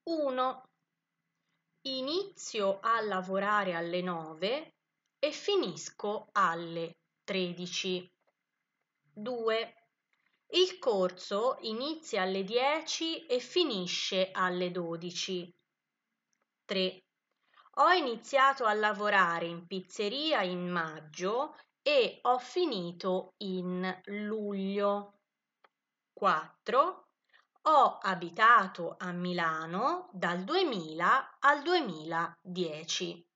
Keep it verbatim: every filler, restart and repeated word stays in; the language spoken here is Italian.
uno. Inizio a lavorare alle nove e finisco alle tredici. due. Il corso inizia alle dieci e finisce alle dodici. tre. Ho iniziato a lavorare in pizzeria in maggio e ho finito in luglio. quattro. Ho abitato a Milano dal duemila al duemiladieci.